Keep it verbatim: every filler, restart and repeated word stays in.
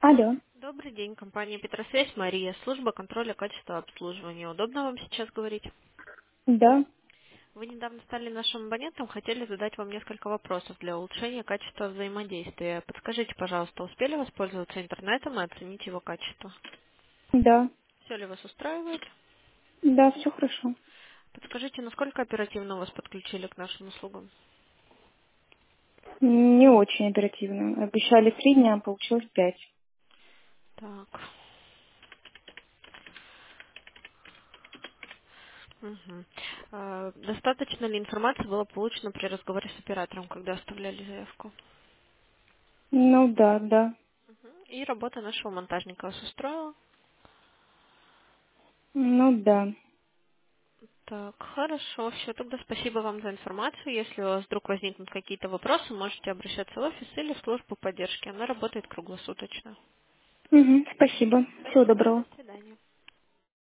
Алло. Добрый день, компания Петросвязь, Мария, служба контроля качества обслуживания. Удобно вам сейчас говорить? Да, Вы недавно стали нашим абонентом, хотели задать вам несколько вопросов для улучшения качества взаимодействия. Подскажите, пожалуйста, успели воспользоваться интернетом и оценить его качество? да, Все ли вас устраивает? да, все хорошо. Подскажите, насколько оперативно вас подключили к нашим услугам? Не очень оперативно. Обещали три дня, а получилось пять. Так. Мгм. А, Достаточно ли информации было получено при разговоре с оператором, когда оставляли заявку? Ну да, да. И работа нашего монтажника вас устроила? Ну да. Так, хорошо, все, тогда спасибо вам за информацию. Если у вас вдруг возникнут какие-то вопросы, можете обращаться в офис или в службу поддержки. Она работает круглосуточно. Мгм, спасибо. Всего доброго.